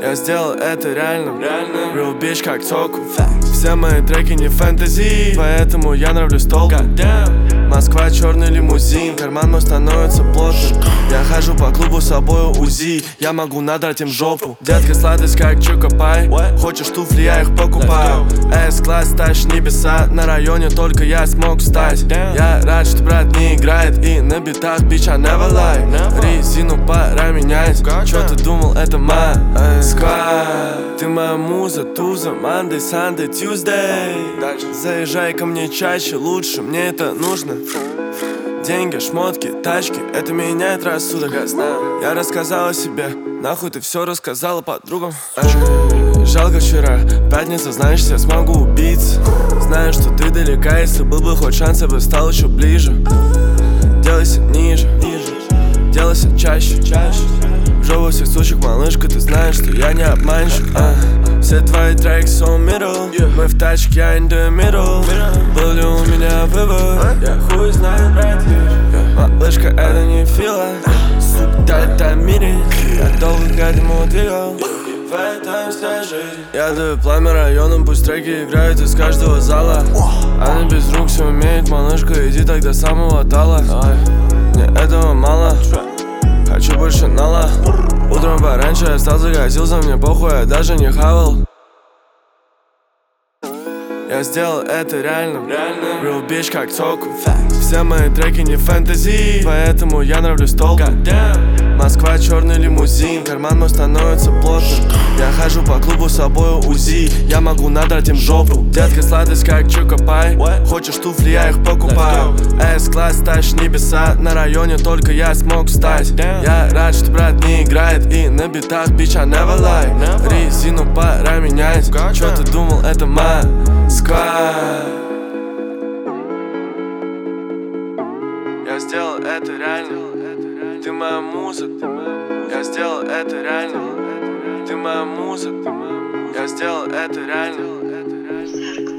Я сделал это реально, real bitch как Току. Все мои треки не фэнтези, поэтому я нравлюсь толку. Москва, черный лимузин, карман мой становится плотным. Я хожу по клубу с собой УЗИ, я могу надрать им жопу. Детка сладость как Чокопай, хочешь туфли, я их покупаю. С-класс, тащишь небеса, на районе только я смог встать. Я рад, что брат не играет, и на битах, bitch, I never lie. Резину пора менять, чё ты думал, это Москва? Ты моя муза, туза, Monday, Sunday, Tuesday. Заезжай ко мне чаще, лучше, мне это нужно. Деньги, шмотки, тачки, это меняет рассудок. Я рассказал о себе, нахуй ты все рассказала подругам. Жалко вчера, пятница, знаешь, я смогу убиться. Знаю, что ты далека, если был бы хоть шанс, я бы стал еще ближе. Делайся ниже, делайся чаще. В жопу всех сучек, малышка, ты знаешь, что я не обманщик. Все твои треки so middle, мы в тачке, я in the middle. Был ли у меня выбор? Я хуй знаю, брат. Малышка, это не фила, суп, да, это мире. Я долго к этому двигал, в этом вся жизнь. Я даю пламя районам, пусть треки играют из каждого зала. Она без рук все умеет, малышка, иди так до самого тала. Мне этого мало, хочу больше нала. Утром пораньше я стал загасился, мне похуй, я даже не хавал. Я сделал это реально, real bitch как Току. Все мои треки не фэнтези, поэтому я нравлюсь толку. Москва, черный лимузин, карман мой становится плотным. Я хожу по клубу с собой УЗИ, я могу надрать им жопу. Детка сладость как Чокопай, хочешь туфли, я их покупаю. С-класс, тащишь небеса, на районе только я смог встать. Я рад, что брат не играет, и на битах, bitch, I never lie. Резину пора менять, чё ты думал, это Москва? Я сделал это реально, ты моя муза. Я сделал это реально, ты моя муза. Я сделал это реально.